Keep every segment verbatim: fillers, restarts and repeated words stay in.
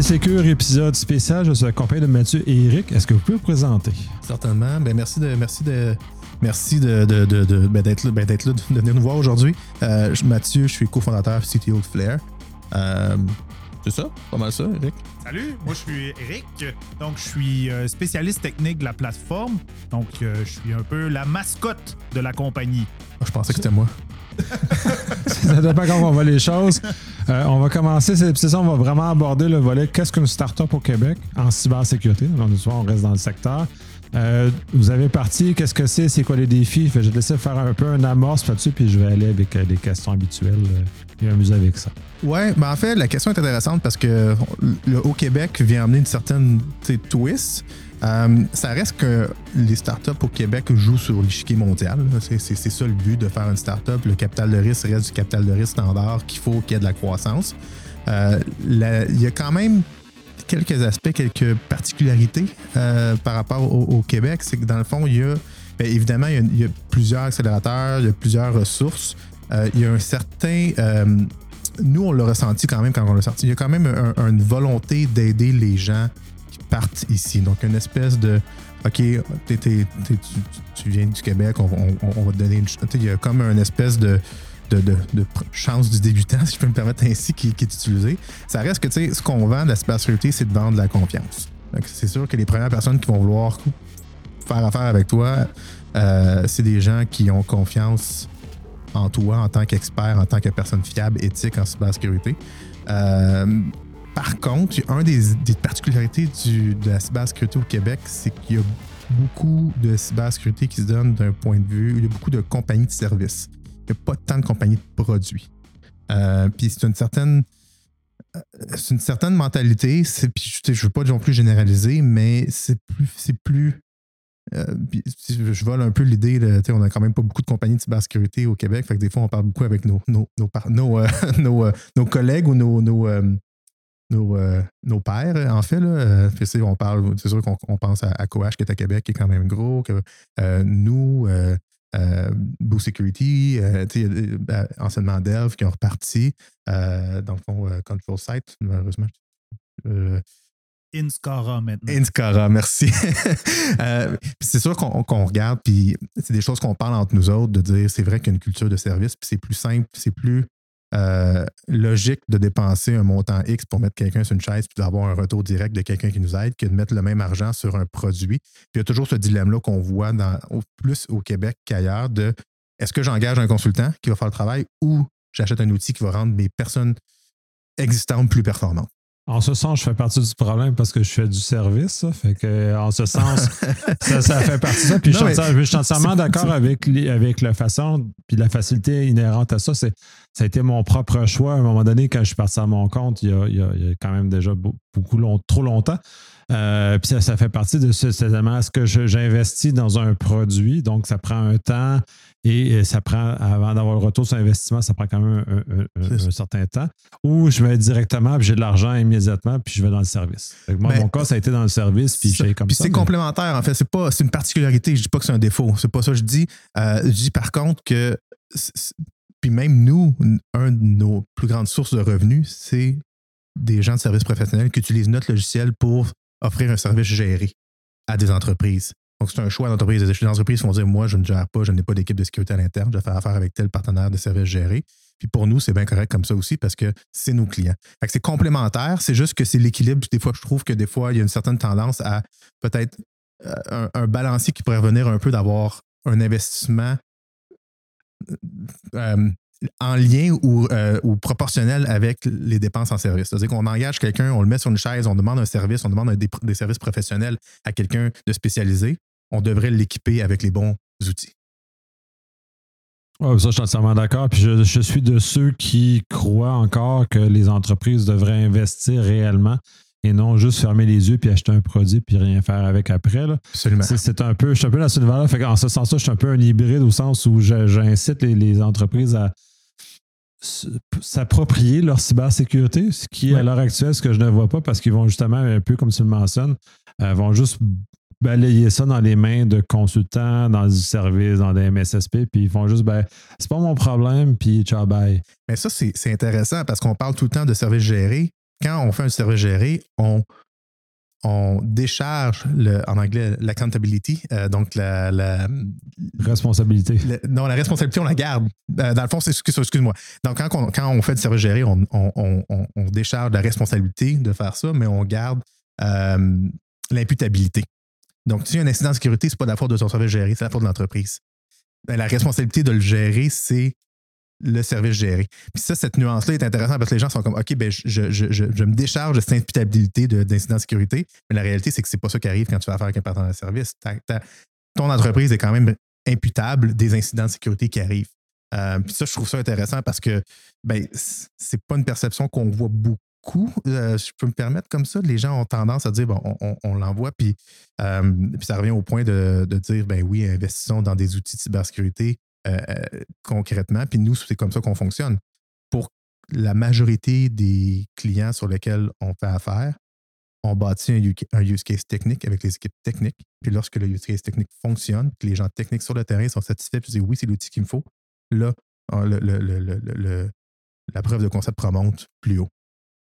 des Sécures, épisode spécial. Je suis accompagné de Mathieu et Eric. Est-ce que vous pouvez vous présenter? Certainement. Ben, merci de merci de merci de, de, de, de ben, d'être là, ben, d'être là, de venir nous voir aujourd'hui. Euh, Mathieu, je suis cofondateur C T O de Flair. Euh, c'est ça? Pas mal ça, Eric? Salut, moi je suis Eric. Donc je suis spécialiste technique de la plateforme. Donc je suis un peu la mascotte de la compagnie. Oh, je pensais que c'était moi. Ça dépend comment on va les choses. Euh, on va commencer, c'est, c'est ça, on va vraiment aborder le volet qu'est-ce qu'une start-up au Québec en cybersécurité. Donc, on reste dans le secteur. Euh, vous avez parti, qu'est-ce que c'est, c'est quoi les défis? Fait, je vais laisser faire un peu un amorce là-dessus, puis je vais aller avec euh, des questions habituelles euh, et m'amuser avec ça. Ouais, ben en fait, la question est intéressante parce que le Haut Québec vient amener une certaine twist. Euh, ça reste que les startups au Québec jouent sur l'échiquier mondial. C'est, c'est, c'est ça le but de faire une startup. Le capital de risque reste du capital de risque standard qu'il faut qu'il y ait de la croissance. Euh, la, il y a quand même quelques aspects, quelques particularités euh, par rapport au, au Québec. C'est que dans le fond, il y a, bien évidemment, il y a, il y a plusieurs accélérateurs, il y a plusieurs ressources. Euh, il y a un certain... Euh, nous, on l'a ressenti quand même quand on l'a sorti. Il y a quand même un, une volonté d'aider les gens qui partent ici. Donc, une espèce de OK, t'es, t'es, t'es, tu, tu viens du Québec, on, on, on va te donner une. Il y a comme une espèce de, de, de, de chance du débutant, si je peux me permettre ainsi, qui, qui est utilisée. Ça reste que tu sais, ce qu'on vend de la cybersécurité, c'est de vendre de la confiance. Donc, c'est sûr que les premières personnes qui vont vouloir faire affaire avec toi, euh, c'est des gens qui ont confiance en toi en tant qu'expert, en tant que personne fiable, éthique en cybersécurité. Euh, par contre, une des, des particularités du, de la cybersécurité au Québec, c'est qu'il y a beaucoup de cybersécurité qui se donne d'un point de vue, il y a beaucoup de compagnies de services. Il n'y a pas tant de compagnies de produits. Euh, puis c'est une certaine c'est une certaine mentalité, c'est, puis je ne veux pas non plus généraliser, mais c'est plus, c'est plus Euh, je vole un peu l'idée, de, on a quand même pas beaucoup de compagnies de cybersécurité au Québec, fait que des fois on parle beaucoup avec nos, nos, nos, nos, euh, nos, euh, nos collègues ou nos, nos, euh, nos, euh, nos pairs, en fait. Là. Puis, on parle, c'est sûr qu'on on pense à, à Coach qui est à Québec, qui est quand même gros, que euh, nous, euh, euh, Boo Security, euh, euh, anciennement Delve qui ont reparti, euh, dans le fond, euh, Control Site, malheureusement. Euh, Inscara maintenant. Inscara, merci. euh, c'est sûr qu'on, qu'on regarde, puis c'est des choses qu'on parle entre nous autres, de dire c'est vrai qu'il y a une culture de service, puis c'est plus simple, c'est plus euh, logique de dépenser un montant X pour mettre quelqu'un sur une chaise puis d'avoir un retour direct de quelqu'un qui nous aide que de mettre le même argent sur un produit. Puis il y a toujours ce dilemme-là qu'on voit dans, plus au Québec qu'ailleurs de est-ce que j'engage un consultant qui va faire le travail ou j'achète un outil qui va rendre mes personnes existantes plus performantes? En ce sens, je fais partie du problème parce que je fais du service. Ça. Fait que, en ce sens, ça, ça fait partie de ça. Puis non, je, suis, je suis entièrement d'accord avec, les, avec la façon puis la facilité inhérente à ça. C'est, ça a été mon propre choix. À un moment donné, quand je suis parti à mon compte, il y a, il y a, il y a quand même déjà beaucoup long, trop longtemps. Euh, puis ça, ça fait partie de ce, cet élément. Est-ce que je, j'investis dans un produit? Donc, ça prend un temps et ça prend, avant d'avoir le retour sur investissement, ça prend quand même un, un, un, un certain temps. Ou je vais directement, puis j'ai de l'argent immédiatement, puis je vais dans le service. Fait que moi, ben, mon cas, ça a été dans le service, puis j'ai comme puis ça. c'est mais... complémentaire, en fait. C'est pas, c'est une particularité. Je dis pas que c'est un défaut. C'est pas ça que je dis. Euh, je dis par contre que, puis même nous, un de nos plus grandes sources de revenus, c'est des gens de services professionnels qui utilisent notre logiciel pour offrir un service géré à des entreprises. Donc, c'est un choix d'entreprise. Les entreprises vont dire, moi, je ne gère pas, je n'ai pas d'équipe de sécurité à l'interne, je vais faire affaire avec tel partenaire de services gérés. Puis pour nous, c'est bien correct comme ça aussi parce que c'est nos clients. Fait que c'est complémentaire, c'est juste que c'est l'équilibre. Des fois, je trouve que des fois, il y a une certaine tendance à peut-être un, un balancier qui pourrait revenir un peu d'avoir un investissement euh, en lien ou, euh, ou proportionnel avec les dépenses en service. C'est-à-dire qu'on engage quelqu'un, on le met sur une chaise, on demande un service, on demande un des, des services professionnels à quelqu'un de spécialisé. On devrait l'équiper avec les bons outils. Oh, ça, je suis entièrement d'accord. Puis je, je suis de ceux qui croient encore que les entreprises devraient investir réellement et non juste fermer les yeux puis acheter un produit puis rien faire avec après. Là. Absolument. C'est, c'est un peu, je suis un peu dans cette valeur. Fait qu'en ce sens-là, je suis un peu un hybride au sens où je, j'incite les, les entreprises à s'approprier leur cybersécurité, ce qui, ouais. à l'heure actuelle, ce que je ne vois pas parce qu'ils vont justement, un peu comme tu le mentionnes, euh, vont juste balayer ça dans les mains de consultants, dans du service, dans des M S S P, puis ils font juste, ben, c'est pas mon problème, puis ciao, bye. Mais ça, c'est, c'est intéressant parce qu'on parle tout le temps de services gérés, quand on fait un service géré, on, on décharge, le, en anglais, l'accountability, euh, donc la, la responsabilité. La, non, la responsabilité, on la garde. Euh, dans le fond, c'est, excuse, excuse-moi. Donc, quand on, quand on fait du service géré, on, on, on, on décharge la responsabilité de faire ça, mais on garde euh, l'imputabilité. Donc, si il y a un incident de sécurité, ce n'est pas de la faute de ton service géré, c'est la faute de l'entreprise. Ben, la responsabilité de le gérer, c'est le service géré. Puis ça, cette nuance-là est intéressante parce que les gens sont comme, OK, ben, je, je, je, je me décharge de cette imputabilité de, d'incident de sécurité, mais la réalité, c'est que c'est pas ça qui arrive quand tu vas faire avec un partenaire de service. Ta, ta, ton entreprise est quand même imputable des incidents de sécurité qui arrivent. Euh, puis ça, je trouve ça intéressant parce que ben, c'est pas une perception qu'on voit beaucoup. Euh, je peux me permettre comme ça. Les gens ont tendance à dire, bon, on, on, on l'envoie, puis, euh, puis ça revient au point de, de dire, ben oui, investissons dans des outils de cybersécurité Euh, concrètement, puis nous, c'est comme ça qu'on fonctionne. Pour la majorité des clients sur lesquels on fait affaire, on bâtit un, un use case technique avec les équipes techniques, puis lorsque le use case technique fonctionne, puis les gens techniques sur le terrain sont satisfaits, puis disent oui, c'est l'outil qu'il me faut, là, le, le, le, le, le, la preuve de concept remonte plus haut.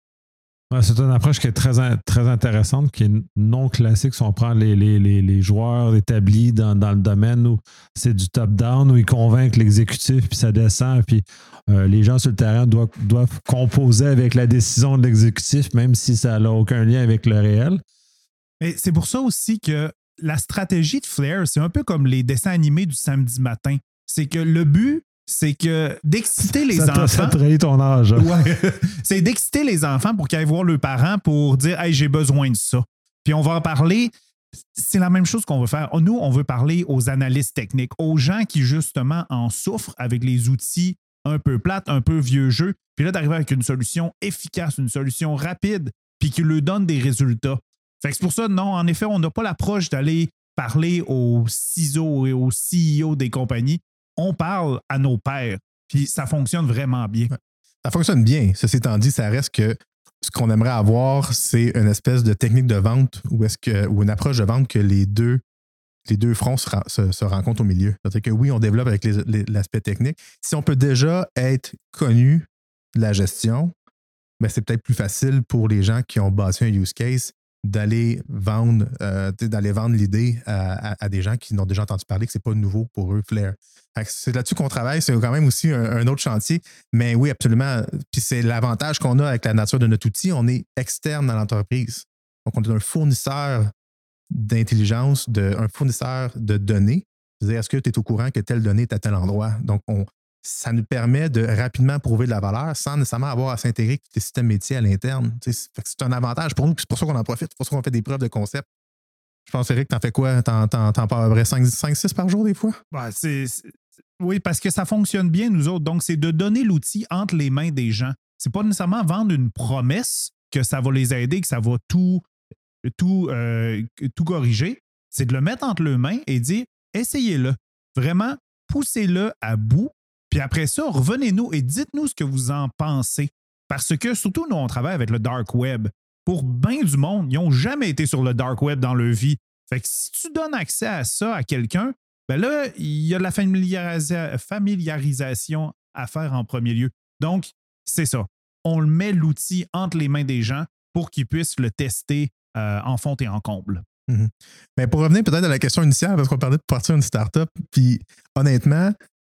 Ouais, c'est une approche qui est très, très intéressante, qui est non classique. Si on prend les, les, les, les joueurs établis dans, dans le domaine où c'est du top-down, où ils convainquent l'exécutif, puis ça descend, puis euh, les gens sur le terrain doivent, doivent composer avec la décision de l'exécutif, même si ça n'a aucun lien avec le réel. Et c'est pour ça aussi que la stratégie de Flare, c'est un peu comme les dessins animés du samedi matin. C'est que le but, c'est que d'exciter les ça enfants. Ça trahit ton âge. Ouais. C'est d'exciter les enfants pour qu'ils aillent voir leurs parents pour dire « Hey, j'ai besoin de ça ». Puis on va en parler. C'est la même chose qu'on veut faire. Nous, on veut parler aux analystes techniques, aux gens qui, justement, en souffrent avec les outils un peu plates, un peu vieux jeu. Puis là, d'arriver avec une solution efficace, une solution rapide, puis qui leur donne des résultats. Fait que c'est pour ça, non, en effet, on n'a pas l'approche d'aller parler aux C I S O et aux C E O des compagnies. On parle à nos pairs, puis ça fonctionne vraiment bien. Ça fonctionne bien. Ceci étant dit, ça reste que ce qu'on aimerait avoir, c'est une espèce de technique de vente ou, est-ce que, ou une approche de vente que les deux, les deux fronts se, se, se rencontrent au milieu. C'est-à-dire que oui, on développe avec les, les, l'aspect technique. Si on peut déjà être connu de la gestion, ben c'est peut-être plus facile pour les gens qui ont bâti un use case d'aller vendre, euh, d'aller vendre l'idée à, à, à des gens qui n'ont déjà entendu parler, que ce n'est pas nouveau pour eux, Flare. C'est là-dessus qu'on travaille, c'est quand même aussi un, un autre chantier. Mais oui, absolument. Puis c'est l'avantage qu'on a avec la nature de notre outil, on est externe dans l'entreprise. Donc, on est un fournisseur d'intelligence, de, un fournisseur de données. C'est-à-dire, est-ce que tu es au courant que telle donnée est à tel endroit? Donc, on, ça nous permet de rapidement prouver de la valeur sans nécessairement avoir à s'intégrer avec les systèmes métiers à l'interne. C'est un avantage pour nous, puis c'est pour ça qu'on en profite, c'est pour ça qu'on fait des preuves de concept. Je pense, Eric, t'en fais quoi? T'en, t'en, t'en parles à peu près cinq six par jour des fois? Ouais, c'est, c'est, oui, parce que ça fonctionne bien, nous autres. Donc, c'est de donner l'outil entre les mains des gens. C'est pas nécessairement vendre une promesse que ça va les aider, que ça va tout, tout, euh, tout corriger. C'est de le mettre entre leurs mains et dire, essayez-le. Vraiment, poussez-le à bout. Puis après ça, revenez-nous et dites-nous ce que vous en pensez. Parce que, surtout, nous, on travaille avec le dark web. Pour bien du monde, ils n'ont jamais été sur le dark web dans leur vie. Fait que si tu donnes accès à ça à quelqu'un, ben là, il y a de la familiarisa- familiarisation à faire en premier lieu. Donc, c'est ça. On met l'outil entre les mains des gens pour qu'ils puissent le tester euh, en fond et en comble. Mm-hmm. Mais pour revenir peut-être à la question initiale, parce qu'on parlait de partir une start-up, puis honnêtement,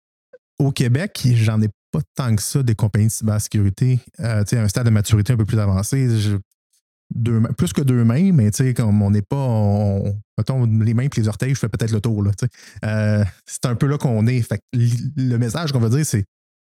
au Québec, j'en ai pas tant que ça des compagnies de cybersécurité. Euh, à un stade de maturité un peu plus avancé, je, deux, plus que deux mains, mais comme on n'est pas, on, mettons, les mains et les orteils, je fais peut-être le tour. Là, euh, c'est un peu là qu'on est. Fait que le message qu'on va dire, c'est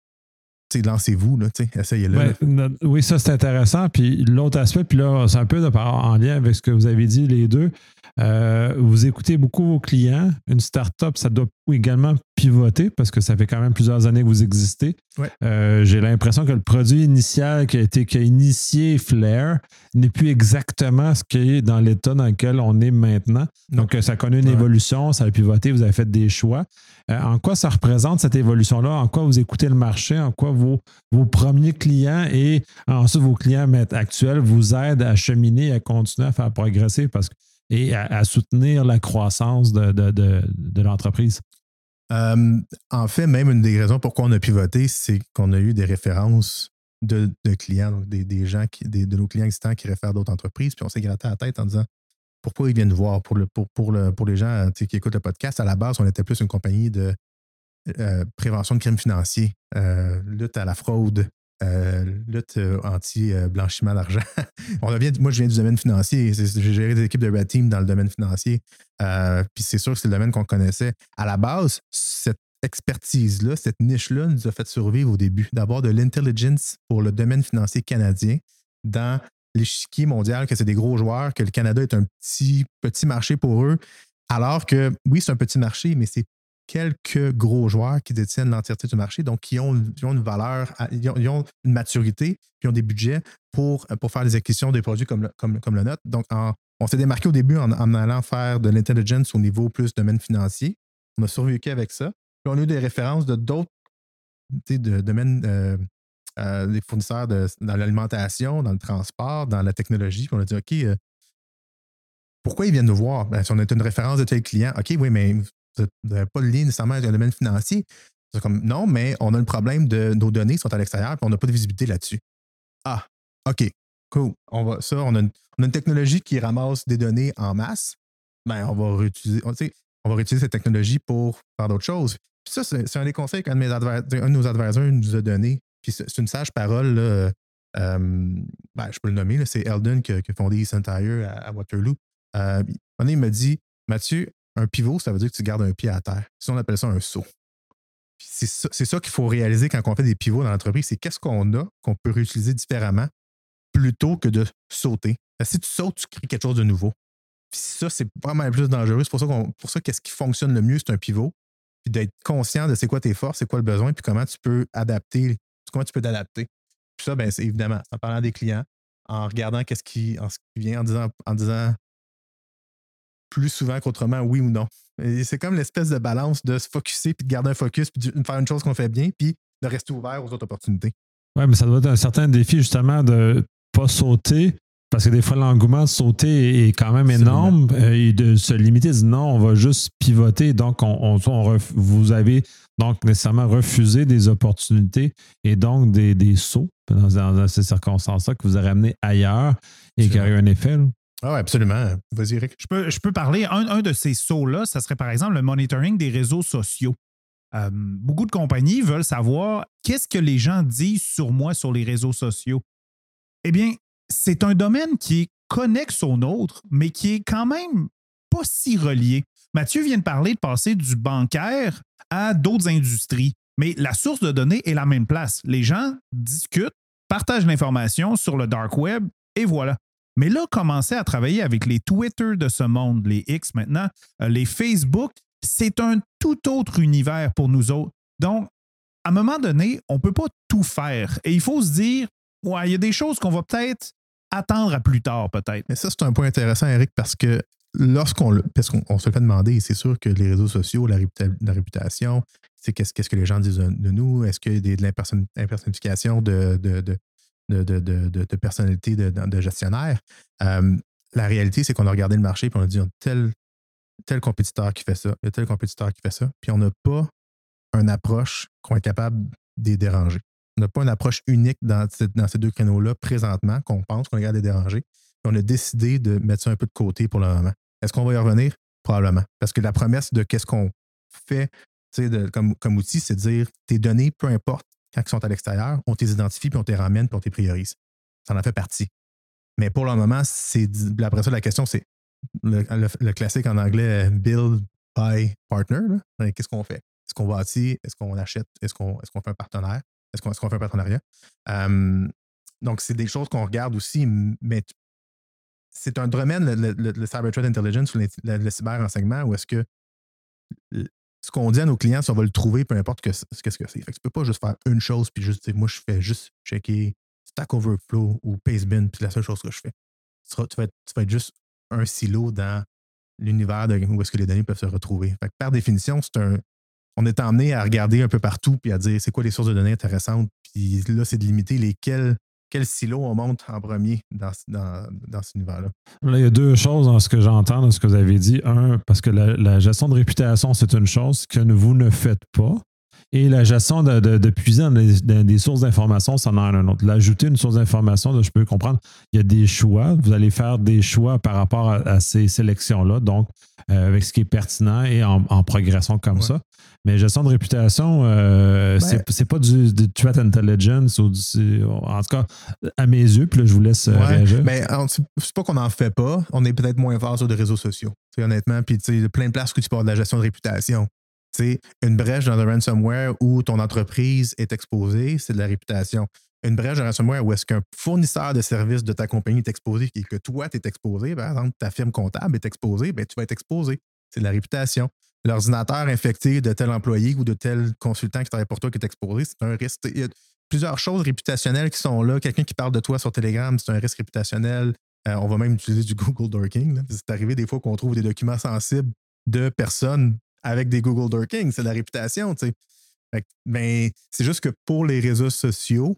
lancez-vous, là, essayez-le. Ouais, là. Oui, ça c'est intéressant. Puis l'autre aspect, puis là, c'est un peu de, en lien avec ce que vous avez dit les deux. Euh, vous écoutez beaucoup vos clients. Une start-up, ça doit également pivoter parce que ça fait quand même plusieurs années que vous existez. Ouais. Euh, j'ai l'impression que le produit initial qui a été qui a initié Flare n'est plus exactement ce qui est dans l'état dans lequel on est maintenant. Non. Donc, ça connaît une ouais. évolution, ça a pivoté, vous avez fait des choix. Euh, en quoi ça représente cette évolution-là? En quoi vous écoutez le marché? En quoi vos, vos premiers clients et ensuite vos clients actuels vous aident à cheminer, à continuer à faire progresser parce que et à, à soutenir la croissance de, de, de, de l'entreprise? Euh, en fait, même une des raisons pourquoi on a pivoté, c'est qu'on a eu des références de, de clients, donc des, des gens, qui, des, de nos clients existants qui réfèrent d'autres entreprises. Puis on s'est gratté la tête en disant pourquoi ils viennent nous voir. Pour, le, pour, pour, le, pour les gens qui écoutent le podcast, à la base, on était plus une compagnie de euh, prévention de crimes financiers, euh, lutte à la fraude, euh, lutte anti-blanchiment d'argent. on vient, moi, je viens du domaine financier. J'ai géré des équipes de Red Team dans le domaine financier. Euh, puis c'est sûr que c'est le domaine qu'on connaissait. À la base, cette expertise-là, cette niche-là nous a fait survivre au début, d'avoir de l'intelligence pour le domaine financier canadien dans l'échiquier mondial, que c'est des gros joueurs, que le Canada est un petit, petit marché pour eux, alors que, oui, c'est un petit marché, mais c'est quelques gros joueurs qui détiennent l'entièreté du marché, donc qui ont, qui ont une valeur, ils ont, ils ont une maturité, puis ont des budgets pour, pour faire des acquisitions des produits comme le, comme, comme le nôtre. Donc, en, on s'est démarqué au début en, en allant faire de l'intelligence au niveau plus domaine financier. On a survécu avec ça. Puis on a eu des références de d'autres de, domaines, euh, euh, des fournisseurs de, dans l'alimentation, dans le transport, dans la technologie. Puis on a dit, OK, euh, pourquoi ils viennent nous voir? Ben, si on a une référence de tel client, OK, oui, mais vous n'avez pas de lien nécessairement avec le domaine financier. C'est comme, non, mais on a le problème de nos données sont à l'extérieur et on n'a pas de visibilité là-dessus. Ah, OK, cool. On va, ça, on a, une, on a une technologie qui ramasse des données en masse. Ben, on va réutiliser, on, on va réutiliser cette technologie pour faire d'autres choses. Puis ça, c'est, c'est un des conseils qu'un de, mes adver- un de nos advisors nous a donné. Puis c'est, c'est une sage parole, là, euh, ben, je peux le nommer, là, c'est Eldon qui, qui a fondé Eastern Tire à, à Waterloo. Euh, il m'a dit, Mathieu, un pivot, ça veut dire que tu gardes un pied à terre. Si on appelle ça un saut. Puis c'est ça, c'est ça qu'il faut réaliser quand on fait des pivots dans l'entreprise, c'est qu'est-ce qu'on a qu'on peut réutiliser différemment plutôt que de sauter. Parce que si tu sautes, tu crées quelque chose de nouveau. Puis ça, c'est vraiment plus dangereux. C'est pour ça qu'on, pour ça qu'est-ce qui fonctionne le mieux, c'est un pivot. Puis d'être conscient de c'est quoi tes forces, c'est quoi le besoin, puis comment tu peux adapter, comment tu peux t'adapter. Puis ça, ben, c'est évidemment, en parlant des clients, en regardant qu'est-ce qui, en ce qui vient, en disant, en disant plus souvent qu'autrement, oui ou non. Et c'est comme l'espèce de balance de se focusser, puis de garder un focus, puis de faire une chose qu'on fait bien, puis de rester ouvert aux autres opportunités. Oui, mais ça doit être un certain défi, justement, de ne pas sauter, parce que des fois, l'engouement de sauter est quand même énorme, euh, et de se limiter, de dire non, on va juste pivoter. Donc, on, on, on ref, vous avez donc nécessairement refusé des opportunités et donc des, des sauts dans, dans ces circonstances-là que vous avez amenés ailleurs et qui a eu un effet, là. Ah oui, absolument. Vas-y, Eric. Je peux, je peux parler. Un, un de ces sauts-là, ça serait par exemple le monitoring des réseaux sociaux. Euh, beaucoup de compagnies veulent savoir qu'est-ce que les gens disent sur moi sur les réseaux sociaux. Eh bien, c'est un domaine qui est connexe au nôtre, mais qui est quand même pas si relié. Mathieu vient de parler de passer du bancaire à d'autres industries, mais la source de données est la même place. Les gens discutent, partagent l'information sur le dark web et voilà. Mais là, commencer à travailler avec les Twitter de ce monde, les X maintenant, euh, les Facebook, c'est un tout autre univers pour nous autres. Donc, à un moment donné, on ne peut pas tout faire. Et il faut se dire, ouais, il y a des choses qu'on va peut-être attendre à plus tard, peut-être. Mais ça, c'est un point intéressant, Eric, parce que lorsqu'on le, parce qu'on on se le fait demander, c'est sûr que les réseaux sociaux, la, réputa- la réputation, c'est qu'est-ce, qu'est-ce que les gens disent de, de nous, est-ce qu'il y a des, de l'imperson- l'impersonnification de, de, de De, de, de, de, de personnalité de, de gestionnaire. Euh, la réalité, c'est qu'on a regardé le marché et on a dit, il y a tel, tel compétiteur qui fait ça, il y a tel compétiteur qui fait ça, puis on n'a pas une approche qu'on est capable de les déranger. On n'a pas une approche unique dans, dans ces deux créneaux-là présentement qu'on pense qu'on est capable de les déranger. Puis on a décidé de mettre ça un peu de côté pour le moment. Est-ce qu'on va y revenir? Probablement. Parce que la promesse de qu'est-ce qu'on fait de, comme, comme outil, c'est de dire tes données, peu importe, quand ils sont à l'extérieur, on les identifie, puis on les ramène, puis on les priorise. Ça en fait partie. Mais pour le moment, c'est après ça, la question, c'est le, le, le classique en anglais, build, buy, partner. Là. Qu'est-ce qu'on fait? Est-ce qu'on bâtit? Est-ce qu'on achète? Est-ce qu'on, est-ce qu'on fait un partenaire? Est-ce qu'on, est-ce qu'on fait un partenariat? Um, donc, c'est des choses qu'on regarde aussi, mais c'est un domaine, le, le, le Cyber Threat Intelligence ou le, le, le cyber-renseignement, où est-ce que ce qu'on dit à nos clients, si on va le trouver, peu importe que, qu'est-ce que c'est. Fait que tu peux pas juste faire une chose puis juste dire, moi, je fais juste checker Stack Overflow ou Pastebin, puis c'est la seule chose que je fais. Tu, seras, tu, vas être, tu vas être juste un silo dans l'univers de, où est-ce que les données peuvent se retrouver. Fait que par définition, c'est un, on est emmené à regarder un peu partout puis à dire c'est quoi les sources de données intéressantes. Puis là, c'est de limiter lesquelles. Quel silo on monte en premier dans, dans, dans cet univers-là? Là, il y a deux choses dans ce que j'entends, dans ce que vous avez dit. Un, parce que la, la gestion de réputation, c'est une chose que vous ne faites pas. Et la gestion de, de, de puiser dans des, dans des sources d'informations, ça en a un autre. L'ajouter une source d'information, là, je peux comprendre, il y a des choix. Vous allez faire des choix par rapport à, à ces sélections-là, donc euh, avec ce qui est pertinent et en, en progression comme ouais. ça. Mais gestion de réputation, euh, ben, c'est, c'est pas du, du threat intelligence, ou du, en tout cas, à mes yeux, puis là, je vous laisse ouais, réagir. Ben, c'est pas qu'on n'en fait pas, on est peut-être moins fort sur les réseaux sociaux, honnêtement, puis il y a plein de places où tu parles de la gestion de réputation. T'sais, une brèche dans le ransomware où ton entreprise est exposée, c'est de la réputation. Une brèche dans le ransomware où est-ce qu'un fournisseur de services de ta compagnie est exposé et que toi, tu es exposé, par exemple, ta firme comptable est exposée, ben, tu vas être exposé. C'est de la réputation. L'ordinateur infecté de tel employé ou de tel consultant qui travaille pour toi qui est exposé, c'est un risque. Il y a plusieurs choses réputationnelles qui sont là. Quelqu'un qui parle de toi sur Telegram, c'est un risque réputationnel. Euh, on va même utiliser du Google Dorking. Là. C'est arrivé des fois qu'on trouve des documents sensibles de personnes avec des Google Dorking, c'est de la réputation, tu sais. Ben, c'est juste que pour les réseaux sociaux,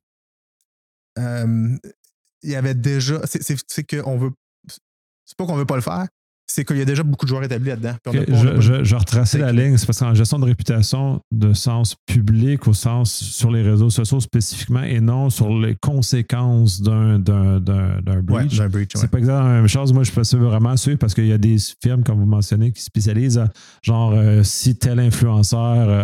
euh, il y avait déjà. C'est, c'est, c'est qu'on veut. C'est pas qu'on veut pas le faire, c'est qu'il y a déjà beaucoup de joueurs établis là-dedans. Okay, pas, je, je, je retracer la ligne, c'est parce qu'en gestion de réputation, de sens public au sens sur les réseaux sociaux spécifiquement et non sur les conséquences d'un, d'un, d'un, d'un breach. Ouais, d'un breach ouais. C'est pas exactement la même chose. Moi, je peux vraiment suivre parce qu'il y a des firmes, comme vous mentionnez, qui spécialisent à, genre euh, si tel influenceur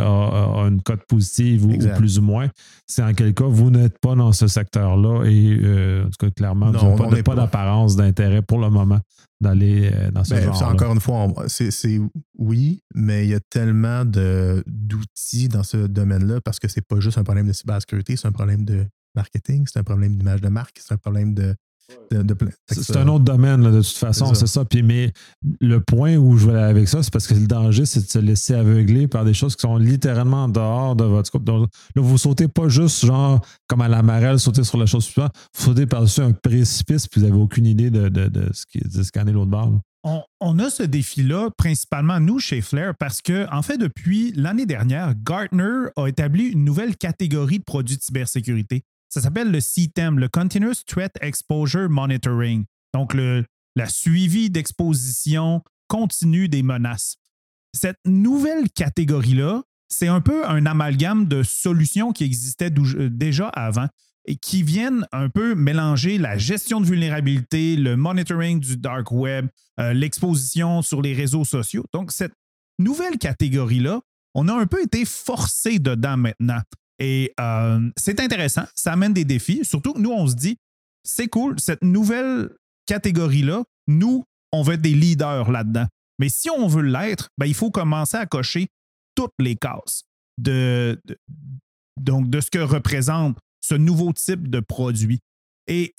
a, a une cote positive ou, ou plus ou moins, c'est en quel cas vous n'êtes pas dans ce secteur-là et euh, en tout cas, clairement, non, vous n'avez pas, pas d'apparence d'intérêt pour le moment d'aller dans ce ben, genre. Encore une fois, on, c'est, c'est oui, mais il y a tellement de, d'outils dans ce domaine-là parce que c'est pas juste un problème de cybersécurité, c'est un problème de marketing, c'est un problème d'image de marque, c'est un problème de. de, de c'est, c'est un autre domaine, là, de toute façon, c'est ça. C'est ça. Puis, mais le point où je vais aller avec ça, c'est parce que le danger, c'est de se laisser aveugler par des choses qui sont littéralement en dehors de votre scope. Donc, là, vous sautez pas juste, genre, comme à la marelle, sauter sur la chose suivante, vous sautez par-dessus un précipice, puis vous n'avez aucune idée de, de, de, ce qui, de scanner l'autre barre. On, on a ce défi-là, principalement nous, chez Flare, parce que, en fait, depuis l'année dernière, Gartner a établi une nouvelle catégorie de produits de cybersécurité. Ça s'appelle le C T E M, le Continuous Threat Exposure Monitoring. Donc, le la suivi d'exposition continue des menaces. Cette nouvelle catégorie-là, c'est un peu un amalgame de solutions qui existaient déjà avant et qui viennent un peu mélanger la gestion de vulnérabilité, le monitoring du dark web, euh, l'exposition sur les réseaux sociaux. Donc, cette nouvelle catégorie-là, on a un peu été forcé dedans maintenant. Et euh, c'est intéressant, ça amène des défis. Surtout que nous, on se dit, c'est cool, cette nouvelle catégorie-là, nous, on veut être des leaders là-dedans. Mais si on veut l'être, ben, il faut commencer à cocher toutes les cases de, de, donc de ce que représente ce nouveau type de produit. Et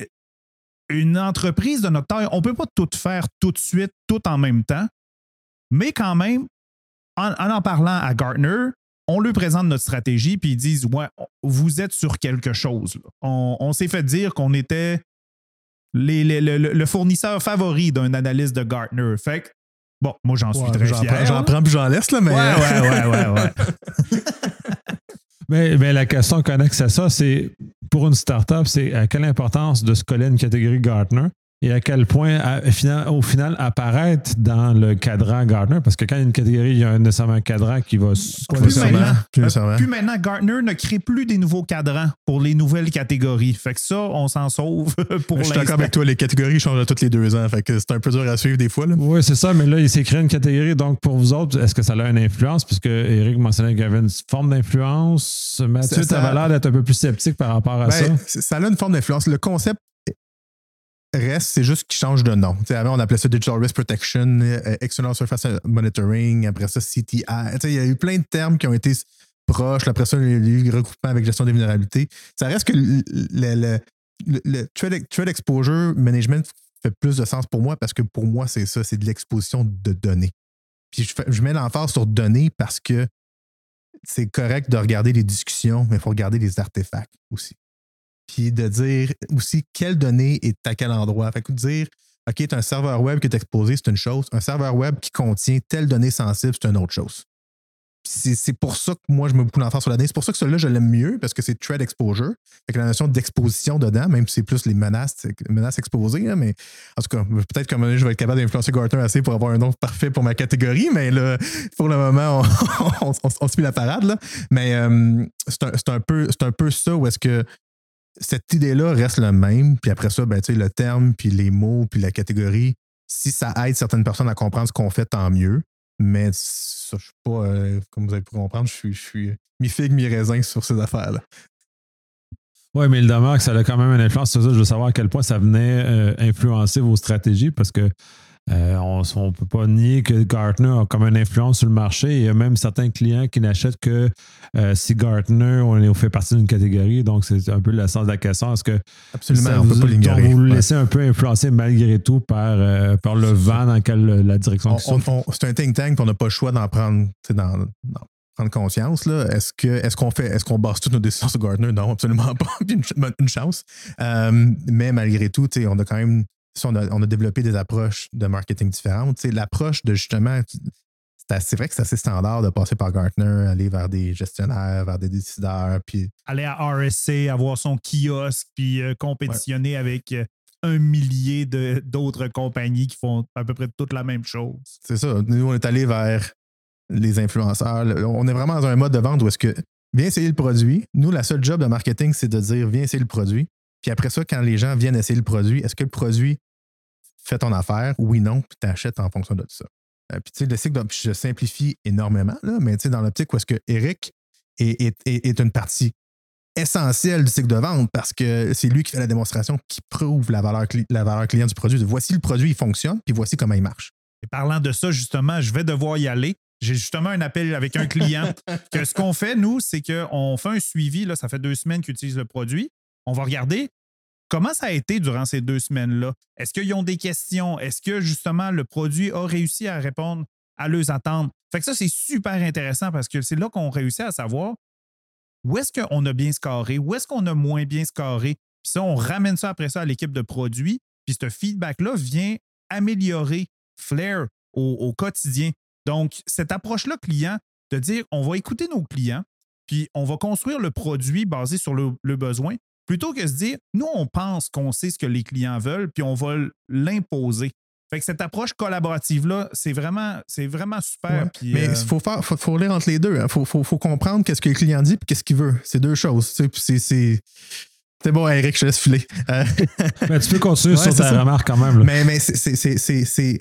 une entreprise de notre taille, on ne peut pas tout faire tout de suite, tout en même temps, mais quand même, en en, en parlant à Gartner, on leur présente notre stratégie, puis ils disent « Ouais, vous êtes sur quelque chose. » On, on s'est fait dire qu'on était les, les, le, le fournisseur favori d'un analyste de Gartner. Fait que, bon, moi, j'en suis ouais, très j'en fier. Prends, j'en prends puis j'en laisse, là, mais... Ouais, ouais, ouais, ouais, ouais. mais, mais la question connexe à ça, c'est, pour une startup, c'est à quelle importance de se coller à une catégorie Gartner et à quel point, à, au final, apparaître dans le cadran Gartner, parce que quand il y a une catégorie, il y a nécessairement un cadran qui va... Plus maintenant, plus, euh, plus maintenant, Gartner ne crée plus des nouveaux cadrans pour les nouvelles catégories. Fait que ça, on s'en sauve pour l'instant. Je suis d'accord avec toi, les catégories changent tous les deux ans. Fait que c'est un peu dur à suivre des fois. Là. Oui, c'est ça, mais là, il s'est créé une catégorie. Donc, pour vous autres, est-ce que ça a une influence? Puisque Eric mentionnait qu'il y avait une forme d'influence. Mathieu, tu avais l'air d'être un peu plus sceptique par rapport à ben, ça. Ça a une forme d'influence. Le concept reste, c'est juste qu'il change de nom. T'sais, avant, on appelait ça Digital Risk Protection, euh, External Surface Monitoring, après ça, C T I. Il y a eu plein de termes qui ont été proches. Après ça, il y a eu regroupement avec gestion des vulnérabilités. Ça reste que le, le, le, le, le threat, threat Exposure Management fait plus de sens pour moi parce que pour moi, c'est ça, c'est de l'exposition de données. Puis je, fais, je mets l'emphase sur données parce que c'est correct de regarder les discussions, mais il faut regarder les artefacts aussi. Puis de dire aussi quelle donnée est à quel endroit. Fait que dire, OK, tu as un serveur web qui est exposé, c'est une chose. Un serveur web qui contient telle donnée sensible, c'est une autre chose. C'est, c'est pour ça que moi, je mets beaucoup d'emphase sur la donnée. C'est pour ça que celui-là, je l'aime mieux, parce que c'est thread exposure, avec la notion d'exposition dedans, même si c'est plus les menaces, menaces exposées. Hein, mais en tout cas, peut-être qu'à un moment donné, je vais être capable d'influencer Gartner assez pour avoir un nom parfait pour ma catégorie, mais là, pour le moment, on, on, on, on se met la parade. Là. Mais euh, c'est, un, c'est, un peu, c'est un peu ça où est-ce que cette idée-là reste le même, puis après ça, ben, tu sais, le terme, puis les mots, puis la catégorie, si ça aide certaines personnes à comprendre ce qu'on fait, tant mieux. Mais ça, je suis pas, euh, comme vous avez pu comprendre, je suis, je suis mi-figue, mi-raisin sur ces affaires-là. Oui, mais il demeure que ça a quand même une influence sur ça. Je veux savoir à quel point ça venait euh, influencer vos stratégies parce que euh, on ne peut pas nier que Gartner a comme une influence sur le marché. Il y a même certains clients qui n'achètent que euh, si Gartner on fait partie d'une catégorie. Donc, c'est un peu le sens de la question. Est-ce que absolument, ça, on ne peut pas l'ignorer. Vous vous laissez un peu influencer malgré tout par, euh, par le vent dans quel, la direction on, on, on, c'est un think tank, on n'a pas le choix d'en prendre, dans, dans, prendre conscience. Là. Est-ce, que, est-ce qu'on fait, est-ce qu'on base toutes nos décisions sur Gartner? Non, absolument pas. une, une chance. Euh, mais malgré tout, on a quand même On a, on a développé des approches de marketing différentes. T'sais, l'approche de justement, c'est, assez, c'est vrai que c'est assez standard de passer par Gartner, aller vers des gestionnaires, vers des décideurs. Puis aller à R S C, avoir son kiosque, puis euh, compétitionner ouais. avec euh, un millier de, d'autres compagnies qui font à peu près toute la même chose. C'est ça. Nous, on est allé vers les influenceurs. On est vraiment dans un mode de vente où est-ce que viens essayer le produit. Nous, la seule job de marketing, c'est de dire viens essayer le produit. Puis après ça, quand les gens viennent essayer le produit, est-ce que le produit fait ton affaire? Oui, non, puis tu achètes en fonction de ça. Euh, puis tu sais, le cycle, de, je simplifie énormément, là, mais tu sais, dans l'optique où est-ce que Eric est, est, est, est une partie essentielle du cycle de vente parce que c'est lui qui fait la démonstration, qui prouve la valeur, la valeur client du produit. Voici le produit, il fonctionne, puis voici comment il marche. Et parlant de ça, justement, je vais devoir y aller. J'ai justement un appel avec un client. que ce qu'on fait, nous, c'est qu'on fait un suivi. Là, ça fait deux semaines qu'ils utilisent le produit. On va regarder comment ça a été durant ces deux semaines-là. Est-ce qu'ils ont des questions? Est-ce que, justement, le produit a réussi à répondre à leurs attentes? Fait que ça, c'est super intéressant parce que c'est là qu'on réussit à savoir où est-ce qu'on a bien scoré, où est-ce qu'on a moins bien scoré. Puis ça, on ramène ça après ça à l'équipe de produit. Puis ce feedback-là vient améliorer Flair au, au quotidien. Donc, cette approche-là client, de dire on va écouter nos clients, puis on va construire le produit basé sur le, le besoin, plutôt que de se dire, nous, on pense qu'on sait ce que les clients veulent, puis on va l'imposer. Fait que cette approche collaborative-là, c'est vraiment, c'est vraiment super. Ouais, puis, mais il euh... faut, faire, faut, faut lire entre les deux. Il hein. faut, faut, faut comprendre qu'est-ce que le client dit et qu'est-ce qu'il veut. C'est deux choses. C'est, c'est, c'est... c'est bon, Eric, je te laisse filer. Euh... mais tu peux continuer ouais, sur ta ça. remarque quand même. Là. Mais, mais c'est, c'est, c'est, c'est, c'est,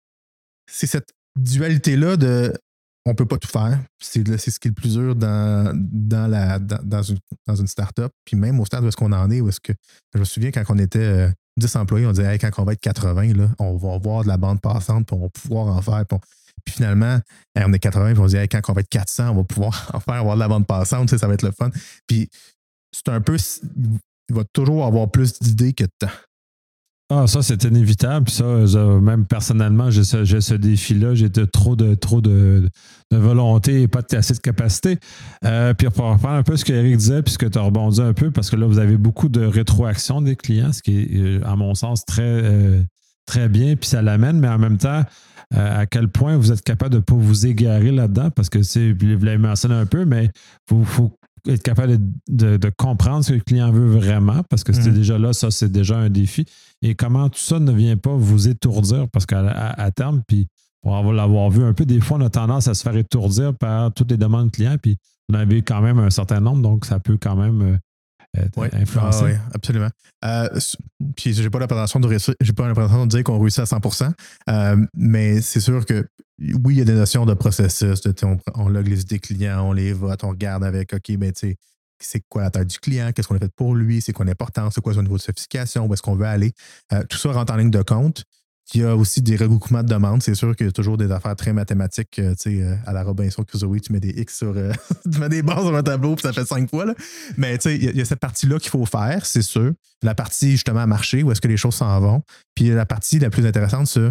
c'est cette dualité-là de on ne peut pas tout faire. C'est, c'est ce qui est le plus dur dans, dans, la, dans, dans, une, dans une start-up. Puis même au stade où est-ce qu'on en est, où est-ce que je me souviens quand on était euh, dix employés, on disait hey, quand on va être quatre-vingts, là, on va avoir de la bande passante, puis on va pouvoir en faire. Puis, on, puis finalement, hey, on est quatre-vingts, puis on dit hey, quand on va être quatre cents, on va pouvoir en faire, avoir de la bande passante, ça va être le fun. Puis c'est un peu, il va toujours avoir plus d'idées que de temps. Ah, ça, c'est inévitable. Puis ça, je, même personnellement, j'ai ce, j'ai ce défi-là. J'ai de, trop, de, trop de, de volonté et pas assez de capacité. Euh, puis pour reprendre un peu ce qu'Éric disait, puis ce que tu as rebondi un peu, parce que là, vous avez beaucoup de rétroaction des clients, ce qui est, à mon sens, très, euh, très bien. Puis ça l'amène, mais en même temps, euh, à quel point vous êtes capable de ne pas vous égarer là-dedans, parce que c'est, vous l'avez mentionné un peu, mais il faut être capable de, de, de comprendre ce que le client veut vraiment, parce que c'était mmh. déjà là, ça, c'est déjà un défi. Et comment tout ça ne vient pas vous étourdir, parce qu'à à, à terme, puis pour avoir, l'avoir vu un peu, des fois, on a tendance à se faire étourdir par toutes les demandes clients, puis vous en avez quand même un certain nombre, donc ça peut quand même euh, ouais. influencer. Ah, oui, absolument. Euh, puis j'ai pas la prétention de réussir, j'ai pas la prétention de dire qu'on réussit à cent pour cent, euh, mais c'est sûr que oui, il y a des notions de processus, de, on, on log les idées clients, on les vote, on regarde avec, OK, ben tu sais, c'est quoi la taille du client, qu'est-ce qu'on a fait pour lui, c'est quoi l'importance, c'est quoi son niveau de sophistication, où est-ce qu'on veut aller. Euh, tout ça rentre en ligne de compte. Il y a aussi des regroupements de demandes. C'est sûr qu'il y a toujours des affaires très mathématiques. Euh, tu sais, euh, à la Robinson Crusoe, tu mets des X sur... Euh, tu mets des barres sur un tableau puis ça fait cinq fois. Là. Mais tu sais, il y, y a cette partie-là qu'il faut faire, c'est sûr. La partie, justement, à marcher, où est-ce que les choses s'en vont. Puis la partie la plus intéressante, c'est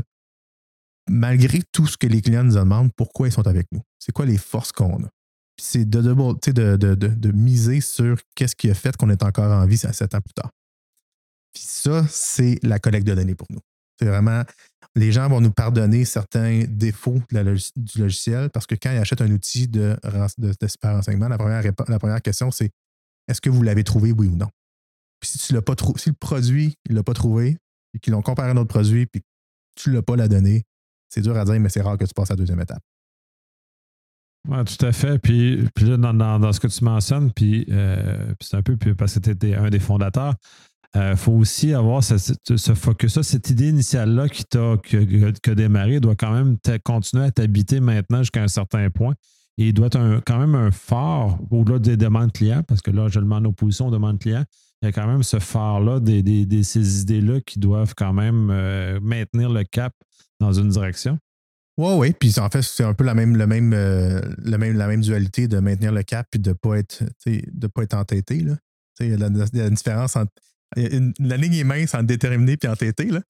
malgré tout ce que les clients nous demandent, pourquoi ils sont avec nous? C'est quoi les forces qu'on a? Puis c'est de, de, de, de, de, de miser sur qu'est-ce qui a fait qu'on est encore en vie sept ans plus tard. Puis ça, c'est la collecte de données pour nous. C'est vraiment, les gens vont nous pardonner certains défauts de la log- du logiciel parce que quand ils achètent un outil de, de, de super renseignement, la première, répo- la première question, c'est est-ce que vous l'avez trouvé, oui ou non? Puis si tu l'as pas trou- si le produit, il ne l'a pas trouvé, et qu'ils l'ont comparé à un autre produit, puis tu ne l'as pas la donnée, c'est dur à dire, mais c'est rare que tu passes à la deuxième étape. Oui, tout à fait. Puis, puis là, dans, dans, dans ce que tu mentionnes, puis, euh, puis c'est un peu puis parce que tu étais un des fondateurs, il euh, faut aussi avoir ce, ce focus-là, cette idée initiale-là qui t'a que, que démarré doit quand même continuer à t'habiter maintenant jusqu'à un certain point. Et il doit être un, quand même un phare au-delà des demandes clients, parce que là, je le mets en opposition aux demandes clients. Il y a quand même ce phare-là, des, des, des, ces idées-là qui doivent quand même euh, maintenir le cap dans une direction. Oui, oui. Puis en fait, c'est un peu la même, le même, euh, le même, la même dualité de maintenir le cap et de ne pas être, de pas être entêté. Là. Il y a la, il y a une différence entre. Une, la ligne est mince entre déterminé et entêté. Là.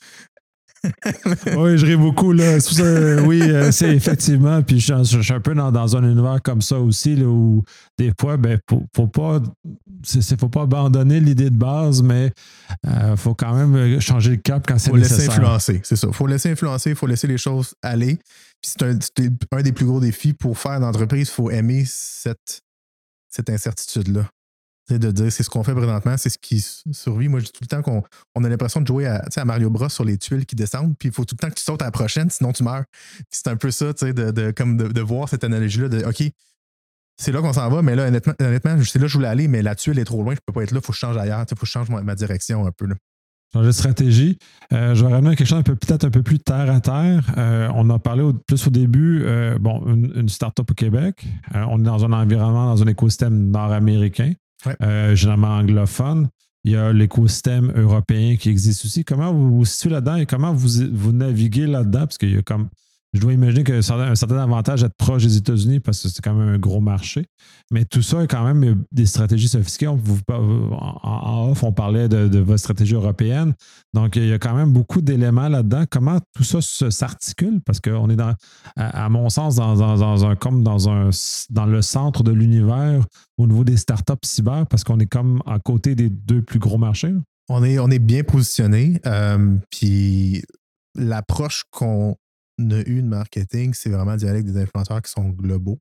Oui, je ris beaucoup. Là. Ça, oui, c'est effectivement. Puis je, je suis un peu dans, dans un univers comme ça aussi, là, où des fois, ben, faut, faut pas. Il ne faut pas abandonner l'idée de base, mais il euh, faut quand même changer le cap quand c'est nécessaire. Il faut laisser influencer, c'est ça. Il faut laisser influencer, il faut laisser les choses aller. Puis c'est un, c'est un des plus gros défis pour faire une entreprise. Il faut aimer cette, cette incertitude-là. C'est de dire c'est ce qu'on fait présentement, c'est ce qui survit. Moi, je dis tout le temps qu'on on a l'impression de jouer à, à Mario Bros sur les tuiles qui descendent, puis il faut tout le temps que tu sautes à la prochaine, sinon tu meurs. Puis c'est un peu ça, de, de, comme de, de voir cette analogie-là de OK, c'est là qu'on s'en va, mais là, honnêtement, honnêtement c'est là que je voulais aller, mais la tuile est trop loin, je ne peux pas être là, il faut que je change ailleurs, il faut que je change ma, ma direction un peu. Là. Changer de stratégie. Euh, je vais ramener quelque chose un peu, peut-être un peu plus terre à terre. Euh, on a parlé au, plus au début, euh, bon, une, une start-up au Québec. Euh, on est dans un environnement, dans un écosystème nord-américain. Ouais. Euh, généralement anglophone. Il y a l'écosystème européen qui existe aussi. Comment vous vous situez là-dedans et comment vous, vous naviguez là-dedans? Parce qu'il y a comme. Je dois imaginer qu'il y a un certain avantage d'être proche des États-Unis parce que c'est quand même un gros marché. Mais tout ça est quand même des stratégies sophistiquées. On, vous, en, en off, on parlait de, de votre stratégie européenne. Donc, il y a quand même beaucoup d'éléments là-dedans. Comment tout ça s'articule? Parce qu'on est, dans, à, à mon sens, dans, dans, dans un, comme dans, un, dans le centre de l'univers au niveau des startups cyber parce qu'on est comme à côté des deux plus gros marchés. On est, on est bien positionné. Euh, puis l'approche qu'on a eu de marketing, c'est vraiment d'y aller avec des influenceurs qui sont globaux.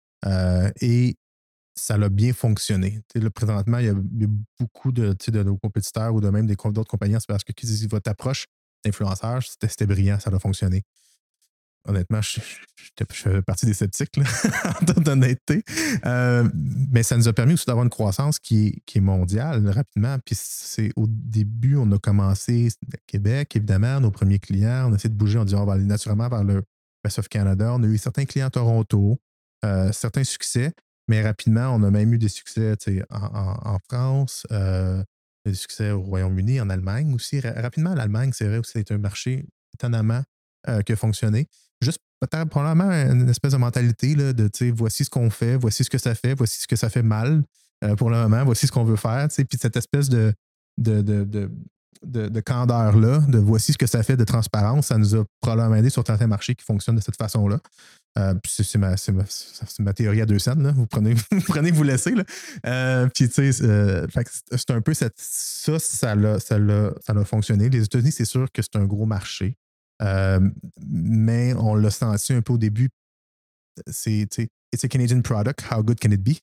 Euh, et ça a bien fonctionné. Là, présentement, il y a, il y a beaucoup de, de nos compétiteurs ou de même des, d'autres compagnies, c'est parce que votre approche d'influenceur, c'était, c'était brillant, ça a fonctionné. Honnêtement, je, je, je fais partie des sceptiques, là, en toute honnêteté. Euh, mais ça nous a permis aussi d'avoir une croissance qui est, qui est mondiale rapidement. Puis c'est, au début, on a commencé au Québec, évidemment, nos premiers clients. On a essayé de bouger, on dit on va aller naturellement vers le Rest of Canada. On a eu certains clients à Toronto, euh, certains succès, mais rapidement, on a même eu des succès en, en, en France, euh, des succès au Royaume-Uni, en Allemagne aussi. Ra- rapidement, l'Allemagne, c'est vrai aussi, c'est un marché étonnamment euh, qui a fonctionné. Juste peut-être probablement une espèce de mentalité là, de voici ce qu'on fait, voici ce que ça fait, voici ce que ça fait mal euh, pour le moment, voici ce qu'on veut faire. Puis cette espèce de, de, de, de, de, de candeur-là, de voici ce que ça fait de transparence, ça nous a probablement aidé sur certains marchés qui fonctionnent de cette façon-là. Euh, c'est, c'est, ma, c'est, ma, c'est ma théorie à deux cents. Là. Vous prenez, vous prenez, vous laissez. Là. Euh, puis tu sais, euh, c'est un peu cette, ça, ça l'a, ça, l'a, ça l'a fonctionné. Les États-Unis, c'est sûr que c'est un gros marché. Euh, mais on l'a senti un peu au début. C'est, it's a Canadian product, how good can it be?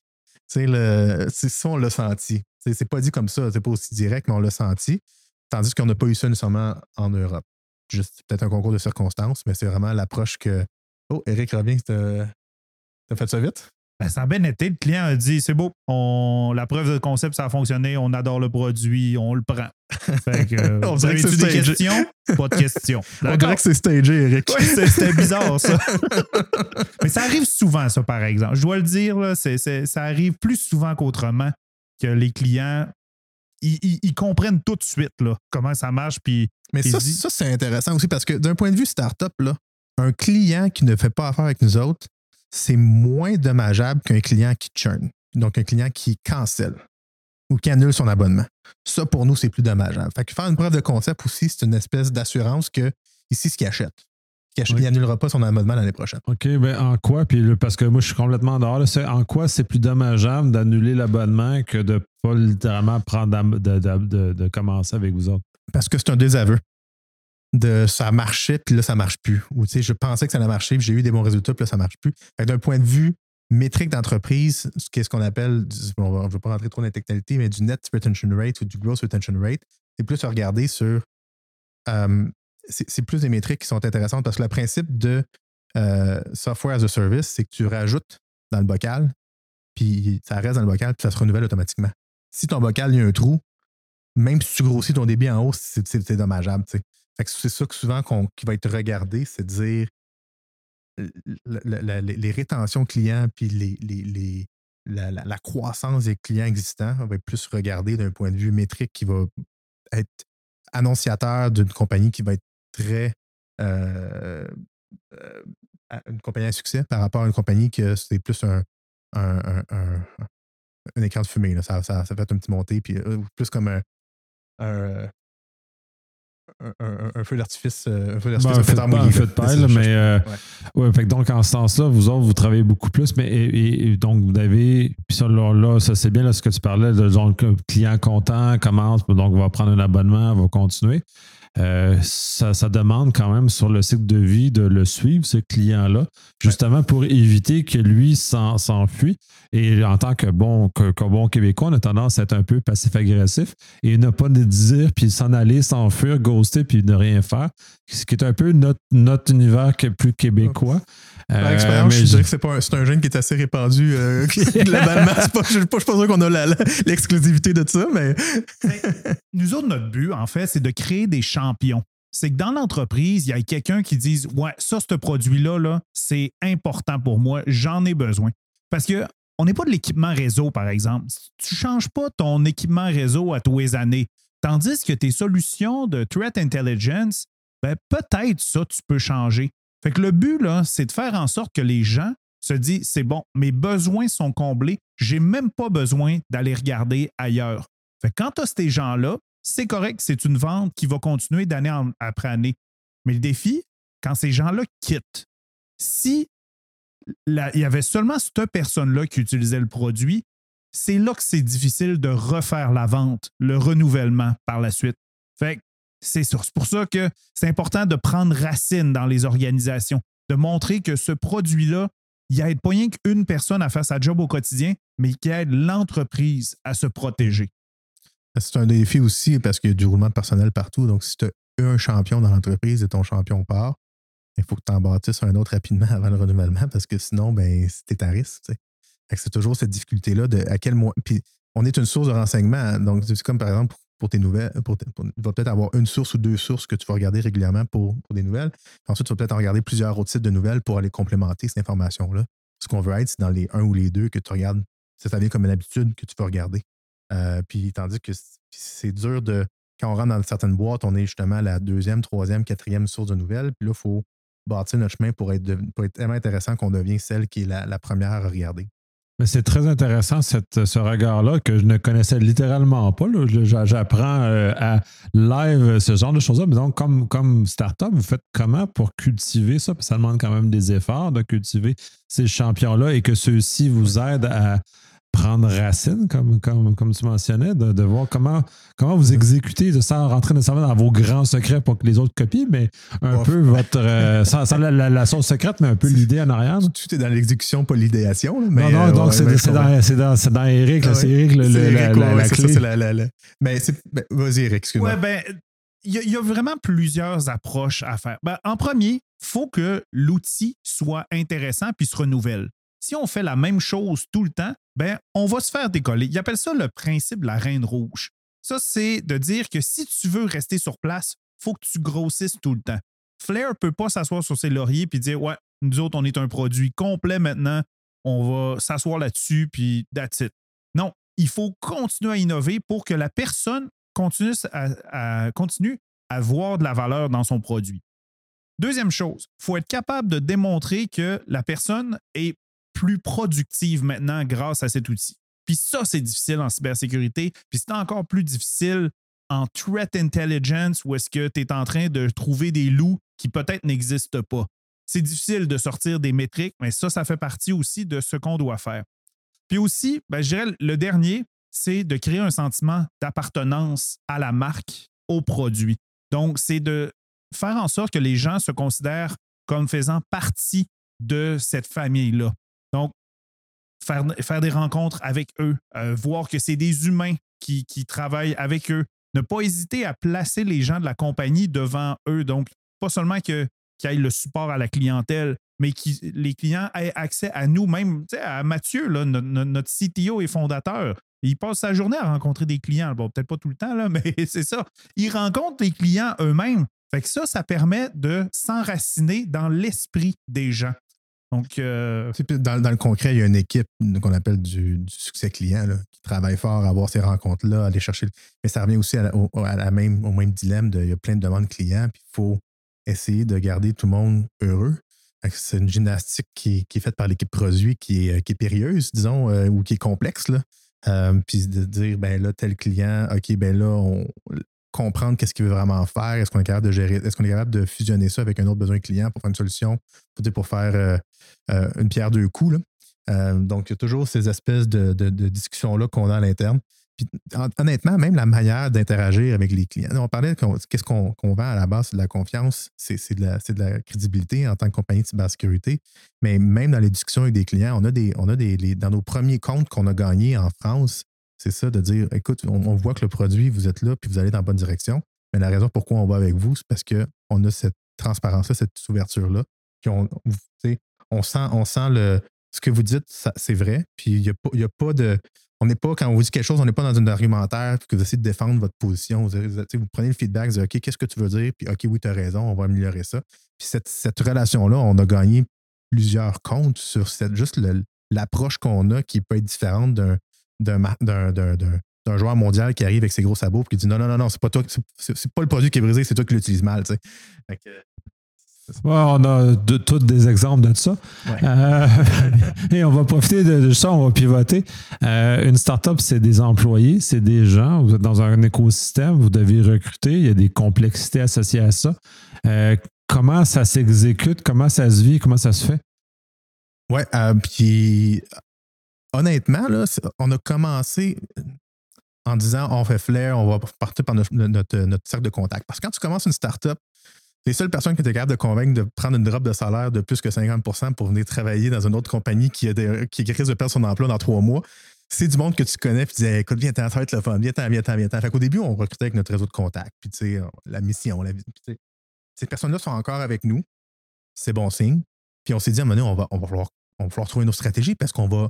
Le, c'est ça, on l'a senti. C'est, c'est pas dit comme ça, c'est pas aussi direct, mais on l'a senti. Tandis qu'on n'a pas eu ça nécessairement en Europe. Juste peut-être un concours de circonstances, mais c'est vraiment l'approche que. Oh, Eric revient, t'as, t'as fait ça vite? Ben, ça a bien été. Le client a dit c'est beau, on, la preuve de concept, ça a fonctionné, on adore le produit, on le prend. Fait que, euh, on dirait que c'est des questions? Pas de questions. D'accord. On dirait que c'est stagé, Eric. Oui, c'est, c'était bizarre, ça. Mais ça arrive souvent, ça, par exemple. Je dois le dire, là, c'est, c'est, ça arrive plus souvent qu'autrement que les clients, ils, ils, ils comprennent tout de suite là, comment ça marche. Puis mais ça, disent... ça, c'est intéressant aussi parce que d'un point de vue startup, là, un client qui ne fait pas affaire avec nous autres, c'est moins dommageable qu'un client qui churn, donc un client qui cancelle ou qui annule son abonnement. Ça, pour nous, c'est plus dommageable. Fait que faire une preuve de concept aussi, c'est une espèce d'assurance que ici, ce qu'il achète, qu'il achète, oui. Il n'annulera pas son abonnement l'année prochaine. OK, bien en quoi, puis le, parce que moi, je suis complètement dehors, là, c'est, en quoi c'est plus dommageable d'annuler l'abonnement que de ne pas littéralement prendre de, de, de, de, de commencer avec vous autres? Parce que c'est un désaveu. de ça marchait, puis là, ça marche plus. Ou tu sais, je pensais que ça allait marcher, puis j'ai eu des bons résultats, puis là, ça marche plus. Fait que d'un point de vue métrique d'entreprise, ce qu'on appelle, on ne veut pas rentrer trop dans les technicalités, mais du net retention rate ou du gross retention rate, c'est plus à regarder sur. Euh, c'est, c'est plus des métriques qui sont intéressantes parce que le principe de euh, software as a service, c'est que tu rajoutes dans le bocal, puis ça reste dans le bocal, puis ça se renouvelle automatiquement. Si ton bocal, il y a un trou, même si tu grossis ton débit en hausse, c'est, c'est, c'est dommageable. T'sais. Fait que c'est ça que souvent qu'on, qui va être regardé, c'est de dire la, la, la, les rétentions clients puis les, les, les, la, la, la croissance des clients existants va être plus regardée d'un point de vue métrique qui va être annonciateur d'une compagnie qui va être très euh, euh, une compagnie à succès par rapport à une compagnie que c'est plus un, un, un, un, un écran de fumée. Là. Ça, ça, ça fait un petit monté, puis euh, plus comme un, un Un, un, un feu d'artifice, un feu d'artifice, ben, un feu de paille, un feu de paille, mais euh, ouais. Ouais, fait que donc en ce sens-là, vous autres, vous travaillez beaucoup plus, mais et, et, donc vous avez, puis ça, là, là, ça c'est bien là, ce que tu parlais, de donc client content commence, donc va prendre un abonnement, va continuer. Euh, ça, ça demande quand même sur le cycle de vie de le suivre, ce client-là, justement pour éviter que lui s'en, s'enfuit. Et en tant que bon, que, que bon Québécois, on a tendance à être un peu passif-agressif et ne pas le dire, puis s'en aller, s'enfuir, ghoster, puis ne rien faire, ce qui est un peu notre, notre univers plus québécois. Par euh, expérience, je dirais que c'est, pas un, c'est un gène qui est assez répandu euh, globalement. C'est pas, je ne suis pas sûr qu'on a la, la, l'exclusivité de ça, mais... Nous autres, notre but, en fait, c'est de créer des champions. C'est que dans l'entreprise, il y a quelqu'un qui dise « Ouais, ça, ce produit-là, là, c'est important pour moi, j'en ai besoin. » Parce que on n'est pas de l'équipement réseau, par exemple. Tu ne changes pas ton équipement réseau à tous les années. Tandis que tes solutions de threat intelligence, ben, peut-être ça, tu peux changer. Fait que le but, là, c'est de faire en sorte que les gens se disent, c'est bon, mes besoins sont comblés, j'ai même pas besoin d'aller regarder ailleurs. Fait que quand tu as ces gens-là, c'est correct, c'est une vente qui va continuer d'année en, après année. Mais le défi, quand ces gens-là quittent, si la, il y avait seulement cette personne-là qui utilisait le produit, c'est là que c'est difficile de refaire la vente, le renouvellement par la suite. Fait que c'est, c'est pour ça que c'est important de prendre racine dans les organisations, de montrer que ce produit-là, il aide pas rien qu'une personne à faire sa job au quotidien, mais qui aide l'entreprise à se protéger. C'est un défi aussi parce qu'il y a du roulement de personnel partout. Donc, si tu as un champion dans l'entreprise et ton champion part, il faut que tu en bâtisses un autre rapidement avant le renouvellement parce que sinon, ben, c'est à risque. Tu sais. Fait que c'est toujours cette difficulté-là de à quel moment. Puis, on est une source de renseignement. Donc, c'est comme par exemple pour tes nouvelles. Pour, pour, il va peut-être avoir une source ou deux sources que tu vas regarder régulièrement pour, pour des nouvelles. Puis ensuite, tu vas peut-être en regarder plusieurs autres sites de nouvelles pour aller complémenter cette information-là. Ce qu'on veut être, c'est dans les un ou les deux que tu regardes. Ça devient comme une habitude que tu vas regarder. Euh, puis, tandis que c'est dur de. Quand on rentre dans certaines boîtes, on est justement la deuxième, troisième, quatrième source de nouvelles. Puis là, il faut bâtir notre chemin pour être, de, pour être tellement intéressant qu'on devient celle qui est la, la première à regarder. Mais c'est très intéressant cette, ce regard-là que je ne connaissais littéralement pas. Là. J'apprends euh, à live ce genre de choses-là. Mais donc, comme, comme start-up, vous faites comment pour cultiver ça? Parce que ça demande quand même des efforts de cultiver ces champions-là et que ceux-ci vous aident à prendre racine, comme, comme, comme tu mentionnais, de, de voir comment, comment vous exécutez, de, sans rentrer nécessairement dans vos grands secrets pour que les autres copient, mais un ouais. peu votre... Euh, sans, sans la, la, la sauce secrète, mais un peu l'idée en arrière. Tout est dans l'exécution, pas l'idéation. Là, mais, non, non, donc ouais, c'est, mais c'est, dans, c'est, dans, c'est dans Eric, là, ah, c'est Eric, le, c'est le, Eric, la, ouais, la, la clé. Ça, c'est la, la, la... Mais c'est... Ben, vas-y, Eric, excuse-moi. Ouais, ben, il y, y a vraiment plusieurs approches à faire. Ben, en premier, il faut que l'outil soit intéressant puis se renouvelle. Si on fait la même chose tout le temps, ben, on va se faire décoller. Ils appellent ça le principe de la reine rouge. Ça, c'est de dire que si tu veux rester sur place, il faut que tu grossisses tout le temps. Flair ne peut pas s'asseoir sur ses lauriers et dire « Ouais, nous autres, on est un produit complet maintenant, on va s'asseoir là-dessus, puis that's it. » Non, il faut continuer à innover pour que la personne continue à, à, continue à voir de la valeur dans son produit. Deuxième chose, il faut être capable de démontrer que la personne est plus productive maintenant grâce à cet outil. Puis ça, c'est difficile en cybersécurité. Puis c'est encore plus difficile en threat intelligence où est-ce que tu es en train de trouver des loups qui peut-être n'existent pas. C'est difficile de sortir des métriques, mais ça, ça fait partie aussi de ce qu'on doit faire. Puis aussi, ben, je dirais, le dernier, c'est de créer un sentiment d'appartenance à la marque, au produit. Donc, c'est de faire en sorte que les gens se considèrent comme faisant partie de cette famille-là. Donc, faire, faire des rencontres avec eux, euh, voir que c'est des humains qui, qui travaillent avec eux, ne pas hésiter à placer les gens de la compagnie devant eux. Donc, pas seulement que, qu'il y ait le support à la clientèle, mais que les clients aient accès à nous, même à Mathieu, là, notre, notre C T O et fondateur. Il passe sa journée à rencontrer des clients. Bon, peut-être pas tout le temps, là, mais c'est ça. Il rencontre les clients eux-mêmes. Fait que ça, ça permet de s'enraciner dans l'esprit des gens. Donc, euh... dans, dans le concret, il y a une équipe qu'on appelle du, du succès client là, qui travaille fort à avoir ces rencontres-là, à aller chercher. Mais ça revient aussi à la, au, à la même, au même dilemme de il y a plein de demandes clients, puis il faut essayer de garder tout le monde heureux. C'est une gymnastique qui, qui est faite par l'équipe produit qui est, qui est périlleuse, disons, euh, ou qui est complexe. Là. Euh, puis de dire, ben là, tel client, OK, ben là, on comprendre qu'est-ce qu'il veut vraiment faire, est-ce qu'on est capable de gérer, est-ce qu'on est capable de fusionner ça avec un autre besoin client pour faire une solution, pour, pour faire euh, euh, une pierre deux coups. Là. Euh, donc, il y a toujours ces espèces de, de, de discussions-là qu'on a à l'interne. Puis, honnêtement, même la manière d'interagir avec les clients. On parlait de qu'est-ce qu'on, qu'on vend à la base, c'est de la confiance, c'est, c'est, de la, c'est de la crédibilité en tant que compagnie de cybersécurité. Mais même dans les discussions avec des clients, on a des, on a des les, dans nos premiers comptes qu'on a gagnés en France, c'est ça de dire, écoute, on, on voit que le produit, vous êtes là, puis vous allez dans la bonne direction. Mais la raison pourquoi on va avec vous, c'est parce qu'on a cette transparence-là, cette ouverture-là. Puis on, on sent, on sent le, ce que vous dites, ça, c'est vrai. Puis il n'y a, a pas de. On n'est pas, quand on vous dit quelque chose, on n'est pas dans un argumentaire puis que vous essayez de défendre votre position. Vous, vous, vous prenez le feedback, vous dites OK, qu'est-ce que tu veux dire? Puis OK, oui, tu as raison, on va améliorer ça. Puis cette, cette relation-là, on a gagné plusieurs comptes sur cette, juste le, l'approche qu'on a qui peut être différente d'un, d'un, d'un, d'un, d'un, d'un joueur mondial qui arrive avec ses gros sabots et qui dit non, non, non, non, c'est pas toi, c'est, c'est pas le produit qui est brisé, c'est toi qui l'utilises mal. Tu sais. Fait que, ouais, on a de, tous des exemples de ça. Ouais. Euh, et on va profiter de, de ça, on va pivoter. Euh, une startup, c'est des employés, c'est des gens. Vous êtes dans un écosystème, vous devez recruter. Il y a des complexités associées à ça. Euh, comment ça s'exécute? Comment ça se vit? Comment ça se fait? Oui, euh, puis honnêtement, là, on a commencé en disant on fait flair, on va partir par notre, notre, notre cercle de contact. Parce que quand tu commences une startup, les seules personnes qui étaient capables de convaincre de prendre une drop de salaire de plus que cinquante pour cent pour venir travailler dans une autre compagnie qui, a des, qui risque de perdre son emploi dans trois mois, c'est du monde que tu connais. Puis tu dis, écoute, viens, ça va être le fun. Viens, viens, viens, viens. Fait qu'au début, on recrutait avec notre réseau de contacts. Puis tu sais, la mission, la, puis, ces personnes-là sont encore avec nous. C'est bon signe. Puis on s'est dit, à un moment donné, on va, on va, falloir, on va falloir trouver une autre stratégie parce qu'on va,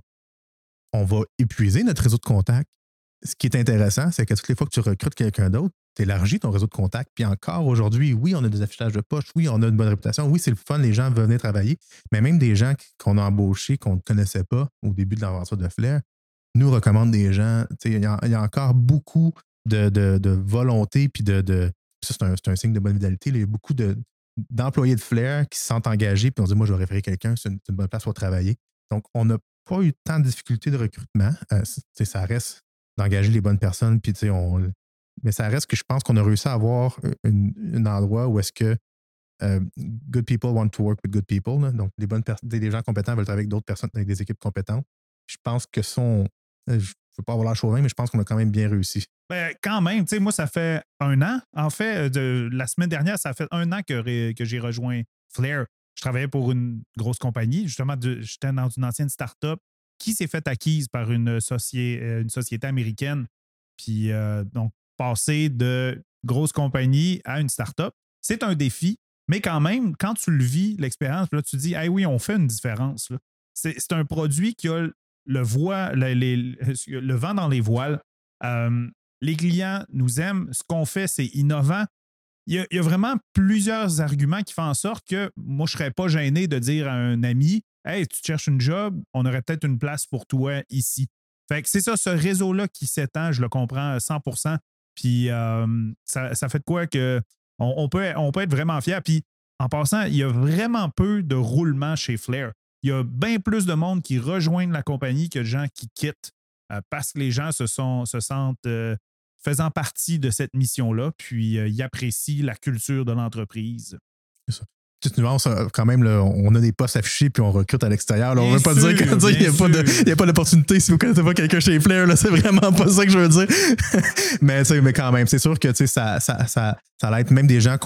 on va épuiser notre réseau de contacts. Ce qui est intéressant, c'est que toutes les fois que tu recrutes quelqu'un d'autre, tu élargis ton réseau de contacts. Puis encore aujourd'hui, oui, on a des affichages de poche, oui, on a une bonne réputation, oui, c'est le fun, les gens veulent venir travailler, mais même des gens qu'on a embauchés, qu'on ne connaissait pas au début de l'aventure de Flair, nous recommandent des gens. Il y, y a encore beaucoup de, de, de volonté, puis de, de. Ça, c'est un, c'est un signe de bonne vitalité. Il y a beaucoup de, d'employés de Flair qui se sentent engagés, puis on dit, moi, je vais référer quelqu'un, c'est une, c'est une bonne place pour travailler. Donc, on n'a pas eu tant de difficultés de recrutement. Euh, ça reste d'engager les bonnes personnes, puis tu sais, on. Mais ça reste que je pense qu'on a réussi à avoir un endroit où est-ce que uh, good people want to work with good people. Là. Donc, les bonnes personnes, des gens compétents veulent travailler avec d'autres personnes, avec des équipes compétentes. Je pense que son. Je ne veux pas avoir l'air chauvin, mais je pense qu'on a quand même bien réussi. Ben, quand même, tu sais, moi, ça fait un an. En fait, de, la semaine dernière, ça fait un an que, que j'ai rejoint Flair. Je travaillais pour une grosse compagnie. Justement, de, j'étais dans une ancienne start-up qui s'est faite acquise par une, soci, une société américaine. Puis, euh, donc, passer de grosse compagnie à une start-up, c'est un défi, mais quand même, quand tu le vis, l'expérience, là, tu te dis, hey, oui, on fait une différence. Là. C'est, c'est un produit qui a le, voie, le, les, le vent dans les voiles. Euh, les clients nous aiment. Ce qu'on fait, c'est innovant. Il y a, il y a vraiment plusieurs arguments qui font en sorte que moi, je ne serais pas gêné de dire à un ami, hey, tu cherches une job, on aurait peut-être une place pour toi ici. Fait que c'est ça, ce réseau-là qui s'étend, je le comprends à cent pour cent. Puis euh, ça, ça fait de quoi que on, on, peut, on peut être vraiment fiers. Puis en passant, il y a vraiment peu de roulement chez Flair. Il y a bien plus de monde qui rejoignent la compagnie que de gens qui quittent euh, parce que les gens se, sont, se sentent euh, faisant partie de cette mission-là, puis euh, ils apprécient la culture de l'entreprise. C'est ça. Petite nuance, quand même, là, on a des postes affichés puis on recrute à l'extérieur. Là, on ne veut pas sûr, dire qu'il n'y a, a pas d'opportunité si vous ne connaissez pas quelqu'un chez Flair. Là, c'est vraiment pas ça que je veux dire. mais, mais quand même, c'est sûr que ça, ça, ça, ça l'aide même des gens qu'on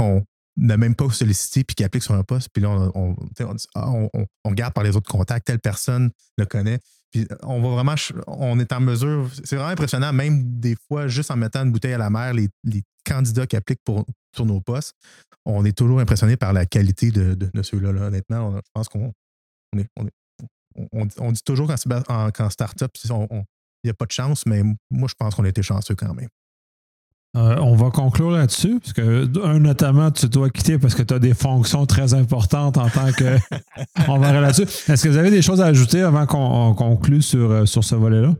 n'a même pas sollicité puis qui applique sur un poste. Puis là, on, on, on, on, on, on regarde par les autres contacts, telle personne le connaît. Puis on va vraiment, on est en mesure, c'est vraiment impressionnant, même des fois, juste en mettant une bouteille à la mer, les, les candidats qui appliquent pour, sur nos postes, on est toujours impressionné par la qualité de, de, de ceux-là. Là. Honnêtement, on, je pense qu'on on est, on, est, on, on dit toujours qu'en, qu'en start-up, il n'y a pas de chance, mais moi, je pense qu'on a été chanceux quand même. Euh, on va conclure là-dessus, parce que, un, notamment, tu dois quitter parce que tu as des fonctions très importantes en tant que. On va aller là-dessus. Est-ce que vous avez des choses à ajouter avant qu'on conclue sur, sur ce volet-là?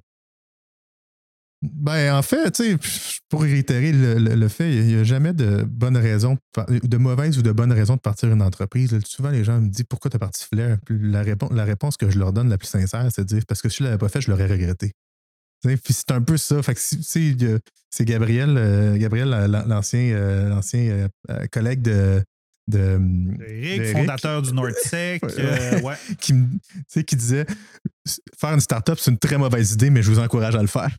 Ben, en fait, tu sais, pour réitérer le, le, le fait, il n'y a jamais de bonne raison, de mauvaise ou de bonne raison de partir une entreprise. Là, souvent, les gens me disent pourquoi tu as parti Flair. La réponse, la réponse que je leur donne la plus sincère, c'est de dire parce que si je ne l'avais pas fait, je l'aurais regretté. Puis c'est un peu ça. Fait que c'est Gabriel, euh, Gabriel l'ancien euh, l'ancien euh, collègue de, de, Eric, fondateur du Nordsec, euh, ouais. qui, qui disait faire une start-up, c'est une très mauvaise idée, mais je vous encourage à le faire.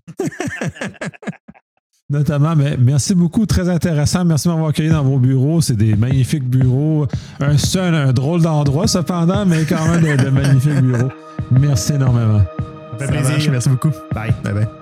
Notamment, mais merci beaucoup, très intéressant. Merci de m'avoir accueilli dans vos bureaux. C'est des magnifiques bureaux. Un, un, un drôle d'endroit, cependant, mais quand même de, de magnifiques bureaux. Merci énormément. Ça fait plaisir. Merci beaucoup. Bye. Bye bye.